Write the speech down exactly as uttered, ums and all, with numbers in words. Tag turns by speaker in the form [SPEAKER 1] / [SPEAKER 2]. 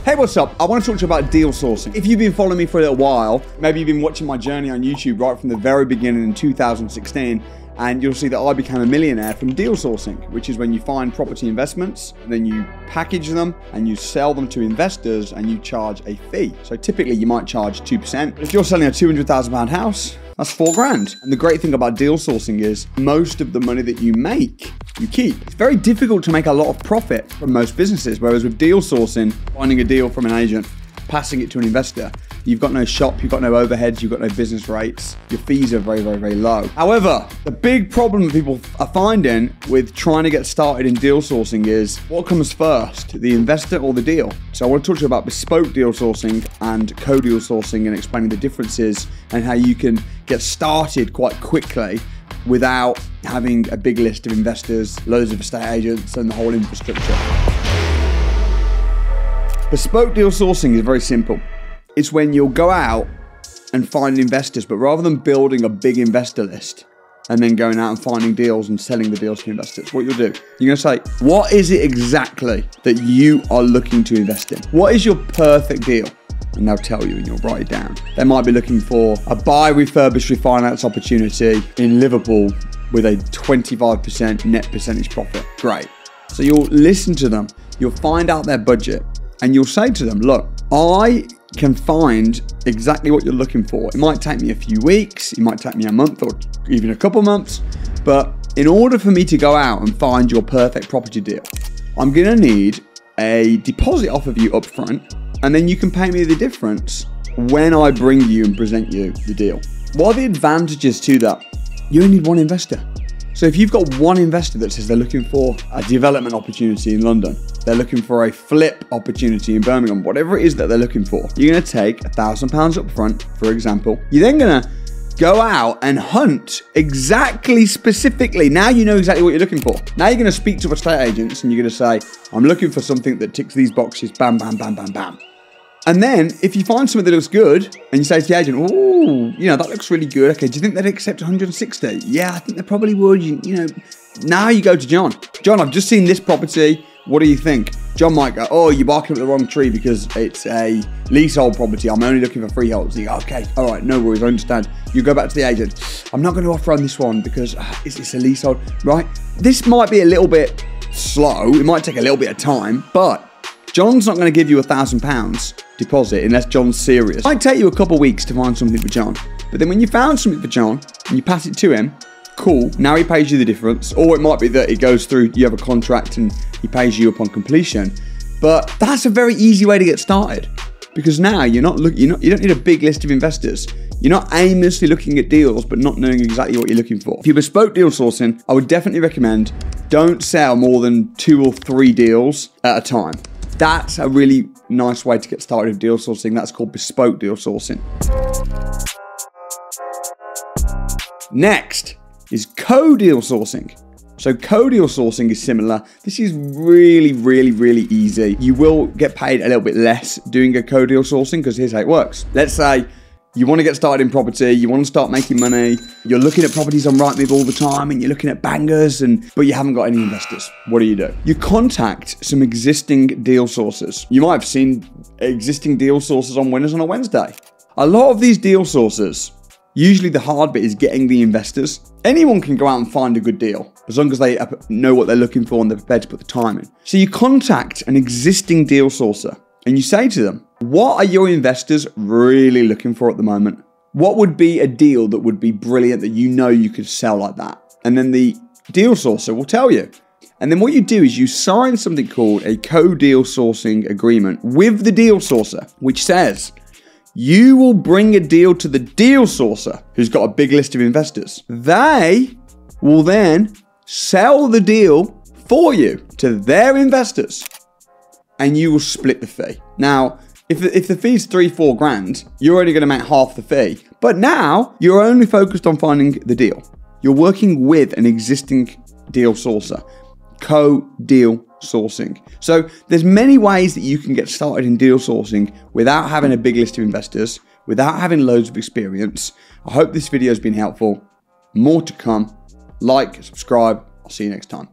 [SPEAKER 1] Hey, what's up? I want to talk to you about deal sourcing. If you've been following me for a little while, maybe you've been watching my journey on YouTube right from the very beginning in two thousand sixteen, and you'll see that I became a millionaire from deal sourcing, which is when you find property investments, and then you package them, and you sell them to investors, and you charge a fee. So typically you might charge two percent. If you're selling a two hundred thousand pound house, that's four grand. And the great thing about deal sourcing is most of the money that you make, you keep. It's very difficult to make a lot of profit from most businesses, whereas with deal sourcing, finding a deal from an agent, passing it to an investor, you've got no shop, you've got no overheads, you've got no business rates, your fees are very, very, very low. However, the big problem that people are finding with trying to get started in deal sourcing is what comes first, the investor or the deal? So I want to talk to you about bespoke deal sourcing and co-deal sourcing and explaining the differences and how you can get started quite quickly without having a big list of investors, loads of estate agents, and the whole infrastructure. Bespoke deal sourcing is very simple. It's when you'll go out and find investors, but rather than building a big investor list and then going out and finding deals and selling the deals to investors, what you'll do, you're going to say, what is it exactly that you are looking to invest in? What is your perfect deal? And they'll tell you and you'll write it down. They might be looking for a buy, refurbish, refinance opportunity in Liverpool with a twenty-five percent net percentage profit. Great. So you'll listen to them, you'll find out their budget, and you'll say to them, look, I can find exactly what you're looking for. It might take me a few weeks, it might take me a month or even a couple months, but in order for me to go out and find your perfect property deal, I'm gonna need a deposit off of you up front, and then you can pay me the difference when I bring you and present you the deal. What are the advantages to that? You only need one investor. So if you've got one investor that says they're looking for a development opportunity in London, they're looking for a flip opportunity in Birmingham, whatever it is that they're looking for, you're gonna take a thousand pounds up front, for example. You're then gonna go out and hunt exactly specifically. Now you know exactly what you're looking for. Now you're gonna speak to estate agents and you're gonna say, I'm looking for something that ticks these boxes, bam, bam, bam, bam, bam. And then if you find something that looks good and you say to the agent, oh, you know, that looks really good. Okay, do you think they'd accept one hundred sixty? Yeah, I think they probably would. You, you know, now you go to John. John, I've just seen this property. What do you think? John might go, oh, you're barking up the wrong tree because it's a leasehold property. I'm only looking for freeholds. You go, okay, all right, no worries, I understand. You go back to the agent. I'm not going to offer on this one because uh, it's, it's a leasehold, right? This might be a little bit slow. It might take a little bit of time, but John's not going to give you a thousand pounds deposit unless John's serious. It might take you a couple of weeks to find something for John, but then when you found something for John and you pass it to him, cool, now he pays you the difference. Or it might be that it goes through, you have a contract and he pays you upon completion. But that's a very easy way to get started, because now you're not looking, you're not, you don't need a big list of investors. You're not aimlessly looking at deals, but not knowing exactly what you're looking for. If you're bespoke deal sourcing, I would definitely recommend don't sell more than two or three deals at a time. That's a really nice way to get started with deal sourcing. That's called bespoke deal sourcing. Next is co-deal sourcing. So co-deal sourcing is similar. This is really, really, really easy. You will get paid a little bit less doing a co-deal sourcing because here's how it works. Let's say you want to get started in property, you want to start making money, you're looking at properties on Rightmove all the time and you're looking at bangers, and but you haven't got any investors. What do you do? You contact some existing deal sources. You might have seen existing deal sources on Winners on a Wednesday. A lot of these deal sources, usually the hard bit is getting the investors. Anyone can go out and find a good deal as long as they know what they're looking for and they're prepared to put the time in. So you contact an existing deal sourcer and you say to them, what are your investors really looking for at the moment? What would be a deal that would be brilliant that you know you could sell like that? And then the deal sourcer will tell you. And then what you do is you sign something called a co-deal sourcing agreement with the deal sourcer, which says you will bring a deal to the deal sourcer who's got a big list of investors. They will then sell the deal for you to their investors and you will split the fee. Now, If the, if the fee's three, four grand, you're only going to make half the fee. But now you're only focused on finding the deal. You're working with an existing deal sourcer, co-deal sourcing. So there's many ways that you can get started in deal sourcing without having a big list of investors, without having loads of experience. I hope this video has been helpful. More to come. Like, subscribe. I'll see you next time.